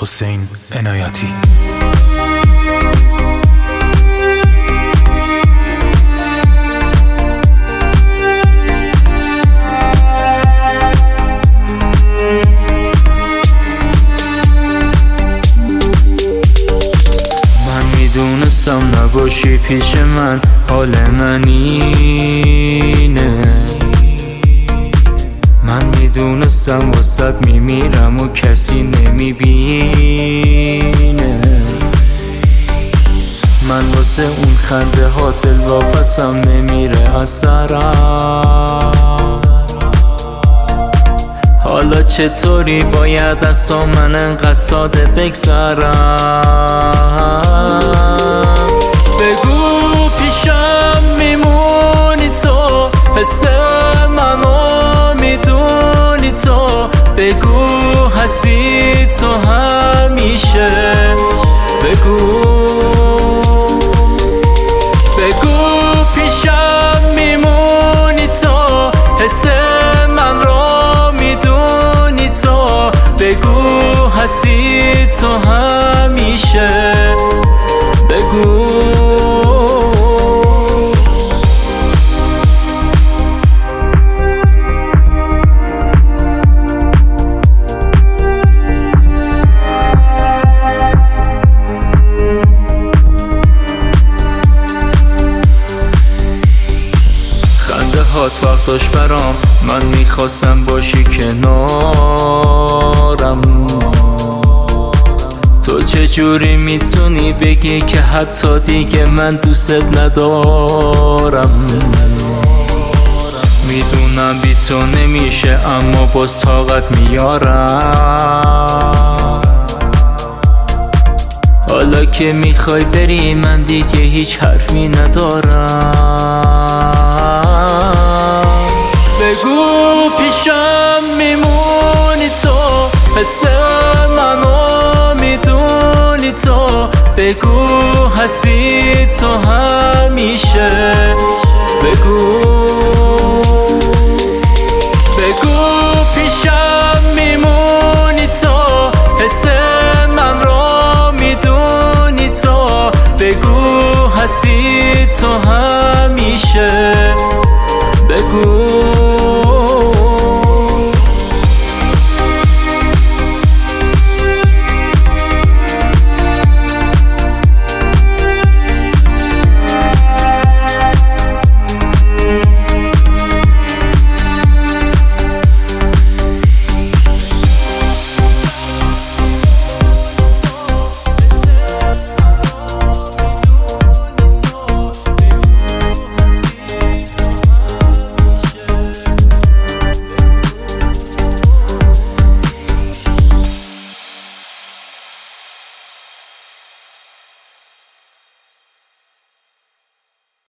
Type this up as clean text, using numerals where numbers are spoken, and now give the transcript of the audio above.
حسین عنایتی. میدونستم نباشی پیش من، حال من اینه. من میدونستم واسد میمیرم و کسی نمیبینه. من واسه اون خنده ها دل واپسم نمیره از سرم. حالا چطوری باید از من انقدر ساده بگذرم؟ بگو پیشم میمونی تو، حس منو میدونی تو، بگو هستی تو همیشه. بگو پیشم میمونی تو، حس من رو میدونی تو، بگو هستی تو همیشه. بگو وقت داشت برام، من میخواستم باشی کنارم. تو چجوری میتونی بگی که حتی دیگه من دوست ندارم؟ میدونم بی تو نمیشه اما باز طاقت میارم. حالا که میخوای بری من دیگه هیچ حرفی ندارم. بگو پیشم میمونی تو، حس منو میدونی تو، بگو هستی تو همیشه. بگو